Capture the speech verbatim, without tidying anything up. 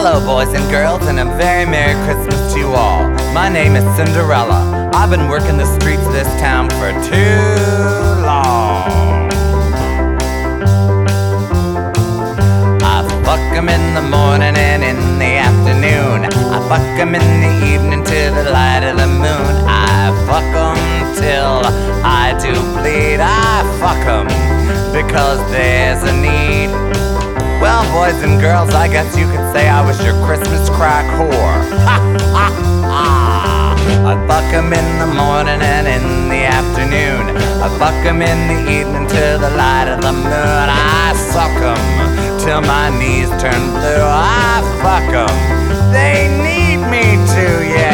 Hello boys and girls, and a very Merry Christmas to you all. My name is Cinderella. I've been working the streets of this town for too long. I fuck 'em in the morning and in the afternoon. I fuck 'em in the evening to the light of the moon. I fuck 'em till I do bleed. I fuck 'em because there's a need. Well, boys and girls, I guess you could say I was your Christmas crack whore. Ha, ha, ha. I fuck 'em in the morning and in the afternoon. I fuck 'em in the evening to the light of the moon. I suck 'em till my knees turn blue. I fuck 'em, they need me to, yeah.